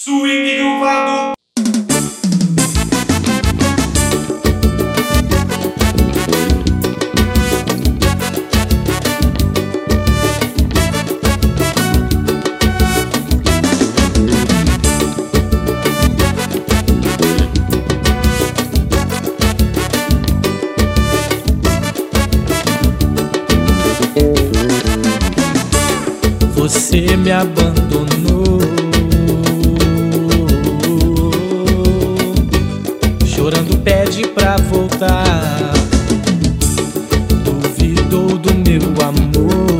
Swing gruvado. Você me abandonou, chorando pede pra voltar, duvidou do meu amor.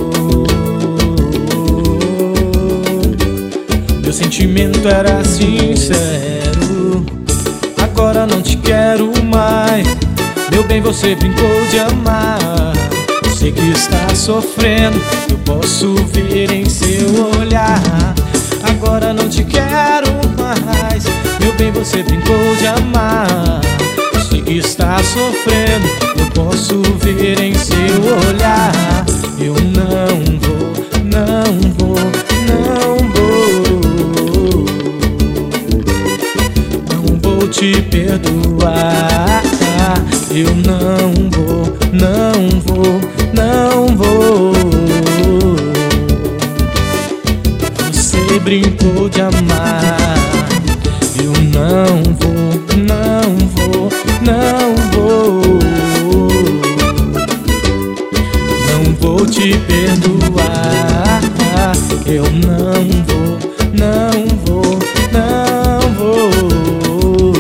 Meu sentimento era sincero, agora não te quero mais. Meu bem, você brincou de amar. Sei que está sofrendo, eu posso ver em seu olhar. Agora não te quero mais. Meu bem, você brincou de amar. Sei que está sofrendo, eu posso ver em seu olhar. Eu não vou, não vou, não vou te perdoar. Eu não vou, não vou, não vou. Você brincou de amar. Eu não vou, não vou, não vou. Não vou te perdoar. Eu não vou, não vou, não vou.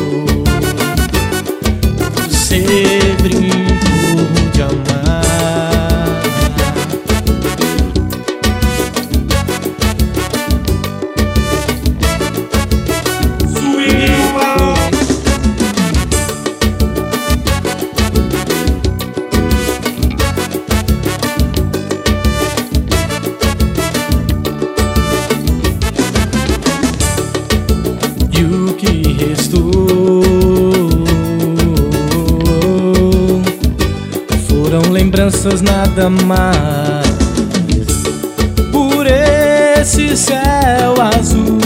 Você brincou de amar. E o que restou foram lembranças, nada mais. Por esse céu azul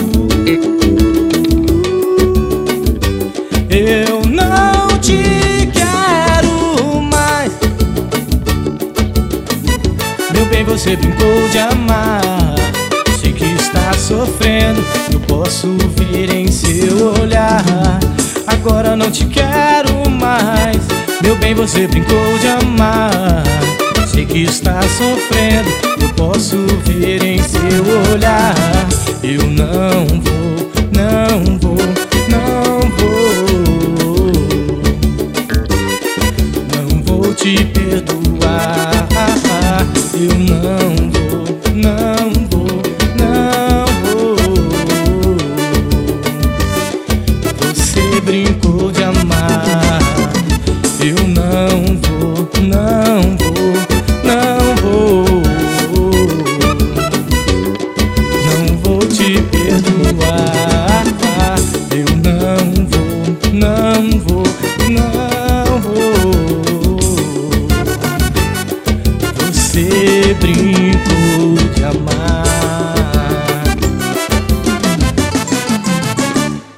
eu não te quero mais. Meu bem, você brincou de amar. Sei que está sofrendo, eu posso ver em seu olhar. Agora não te quero mais. Meu bem, você brincou de amar. Sei que está sofrendo, eu posso ver em seu olhar. Eu não vou,